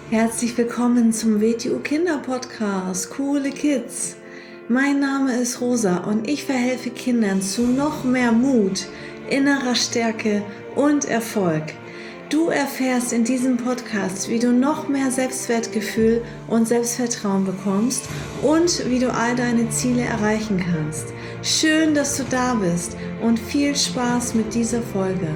Herzlich willkommen zum WTU Kinder Podcast, Coole Kids. Mein Name ist Rosa und ich verhelfe Kindern zu noch mehr Mut, innerer Stärke und Erfolg. Du erfährst in diesem Podcast, wie du noch mehr Selbstwertgefühl und Selbstvertrauen bekommst und wie du all deine Ziele erreichen kannst. Schön, dass du da bist und viel Spaß mit dieser Folge.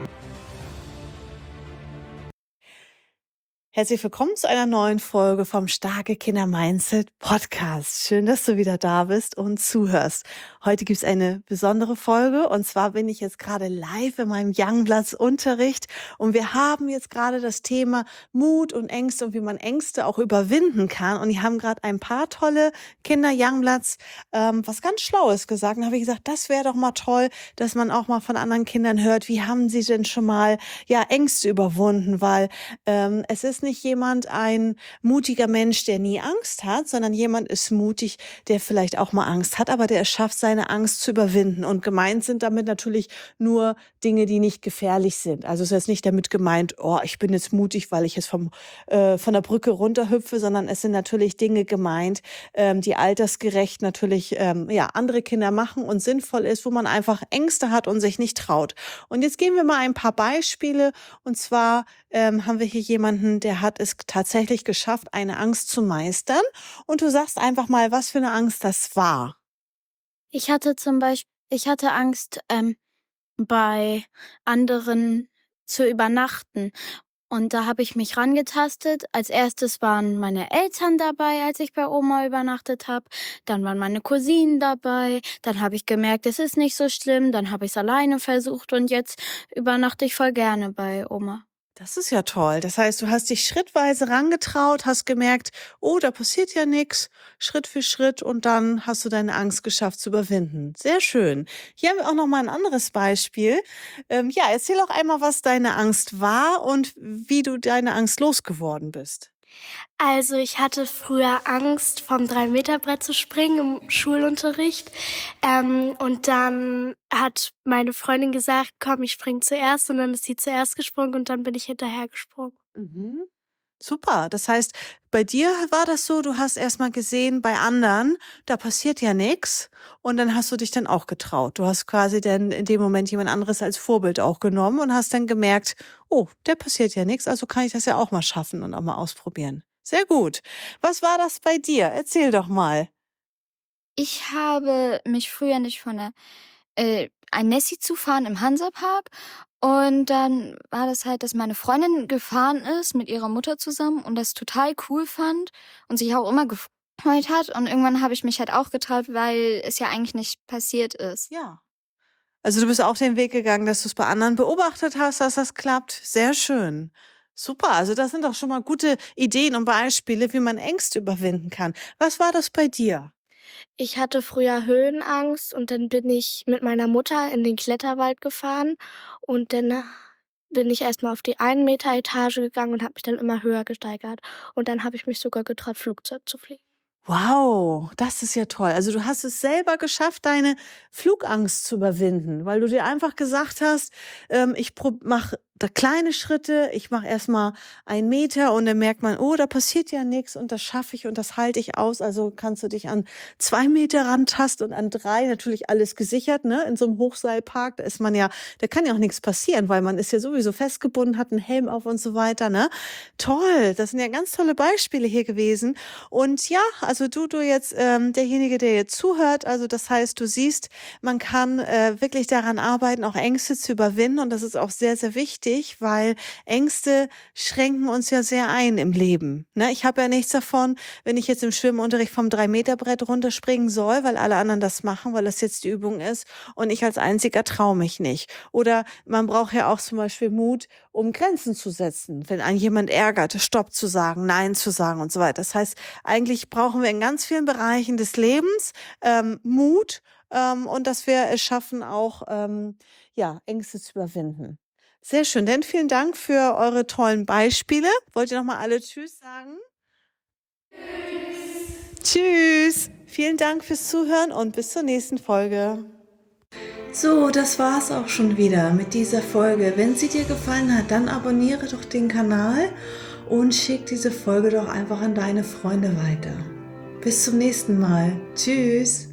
Herzlich willkommen zu einer neuen Folge vom Starke Kinder Mindset Podcast. Schön, dass du wieder da bist und zuhörst. Heute gibt es eine besondere Folge und zwar bin ich jetzt gerade live in meinem Youngblatts-Unterricht und wir haben jetzt gerade das Thema Mut und Ängste und wie man Ängste auch überwinden kann. Und die haben gerade ein paar tolle Kinder Youngblatts was ganz Schlaues gesagt. Und habe ich gesagt, das wäre doch mal toll, dass man auch mal von anderen Kindern hört, wie haben sie denn schon mal Ängste überwunden, weil es ist nicht jemand ein mutiger Mensch, der nie Angst hat, sondern jemand ist mutig, der vielleicht auch mal Angst hat, aber der es schafft, seine Angst zu überwinden. Und gemeint sind damit natürlich nur Dinge, die nicht gefährlich sind. Also es ist jetzt nicht damit gemeint, oh, ich bin jetzt mutig, weil ich jetzt von der Brücke runterhüpfe, sondern es sind natürlich Dinge gemeint, die altersgerecht natürlich andere Kinder machen und sinnvoll ist, wo man einfach Ängste hat und sich nicht traut. Und jetzt geben wir mal ein paar Beispiele. Und zwar haben wir hier jemanden, der hat es tatsächlich geschafft, eine Angst zu meistern. Und du sagst einfach mal, was für eine Angst das war. Ich hatte Angst, bei anderen zu übernachten. Und da habe ich mich rangetastet. Als erstes waren meine Eltern dabei, als ich bei Oma übernachtet habe. Dann waren meine Cousinen dabei. Dann habe ich gemerkt, es ist nicht so schlimm. Dann habe ich es alleine versucht und jetzt übernachte ich voll gerne bei Oma. Das ist ja toll. Das heißt, du hast dich schrittweise rangetraut, hast gemerkt, oh, da passiert ja nichts, Schritt für Schritt und dann hast du deine Angst geschafft zu überwinden. Sehr schön. Hier haben wir auch noch mal ein anderes Beispiel. Erzähl auch einmal, was deine Angst war und wie du deine Angst losgeworden bist. Also ich hatte früher Angst, vom 3-Meter-Brett zu springen im Schulunterricht. Und dann hat meine Freundin gesagt, komm, ich spring zuerst. Und dann ist sie zuerst gesprungen und dann bin ich hinterher gesprungen. Mhm. Super. Das heißt, bei dir war das so, du hast erst mal gesehen, bei anderen, da passiert ja nichts und dann hast du dich dann auch getraut. Du hast quasi dann in dem Moment jemand anderes als Vorbild auch genommen und hast dann gemerkt, oh, der passiert ja nichts, also kann ich das ja auch mal schaffen und auch mal ausprobieren. Sehr gut. Was war das bei dir? Erzähl doch mal. Ich habe mich früher nicht von ein Nessie zu fahren im Hansapark. Und dann war das halt, dass meine Freundin gefahren ist mit ihrer Mutter zusammen und das total cool fand und sich auch immer gefreut hat. Und irgendwann habe ich mich halt auch getraut, weil es ja eigentlich nicht passiert ist. Ja. Also du bist auch den Weg gegangen, dass du es bei anderen beobachtet hast, dass das klappt. Sehr schön. Super. Also das sind doch schon mal gute Ideen und Beispiele, wie man Ängste überwinden kann. Was war das bei dir? Ich hatte früher Höhenangst und dann bin ich mit meiner Mutter in den Kletterwald gefahren. Und dann bin ich erstmal auf die 1-Meter-Etage gegangen und habe mich dann immer höher gesteigert. Und dann habe ich mich sogar getraut, Flugzeug zu fliegen. Wow, das ist ja toll. Also du hast es selber geschafft, deine Flugangst zu überwinden, weil du dir einfach gesagt hast, ich mache da kleine Schritte, ich mache erstmal 1 Meter und dann merkt man, oh, da passiert ja nichts und das schaffe ich und das halte ich aus. Also kannst du dich an 2 Meter rantasten und an 3, natürlich alles gesichert, ne? In so einem Hochseilpark, da ist man ja, da kann ja auch nichts passieren, weil man ist ja sowieso festgebunden, hat einen Helm auf und so weiter, ne? Toll, das sind ja ganz tolle Beispiele hier gewesen. Und ja, also du jetzt, derjenige, der jetzt zuhört, also das heißt, du siehst, man kann wirklich daran arbeiten, auch Ängste zu überwinden. Und das ist auch sehr, sehr wichtig, weil Ängste schränken uns ja sehr ein im Leben. Ne? Ich habe ja nichts davon, wenn ich jetzt im Schwimmunterricht vom 3-Meter-Brett runterspringen soll, weil alle anderen das machen, weil das jetzt die Übung ist. Und ich als Einziger traue mich nicht. Oder man braucht ja auch zum Beispiel Mut, um Grenzen zu setzen. Wenn einen jemand ärgert, Stopp zu sagen, Nein zu sagen und so weiter. Das heißt, eigentlich brauchen wir in ganz vielen Bereichen des Lebens Mut und dass wir es schaffen, auch Ängste zu überwinden. Sehr schön, denn vielen Dank für eure tollen Beispiele. Wollt ihr noch mal alle Tschüss sagen? Tschüss. Tschüss. Vielen Dank fürs Zuhören und bis zur nächsten Folge. So, das war's auch schon wieder mit dieser Folge. Wenn sie dir gefallen hat, dann abonniere doch den Kanal und schick diese Folge doch einfach an deine Freunde weiter. Bis zum nächsten Mal. Tschüss.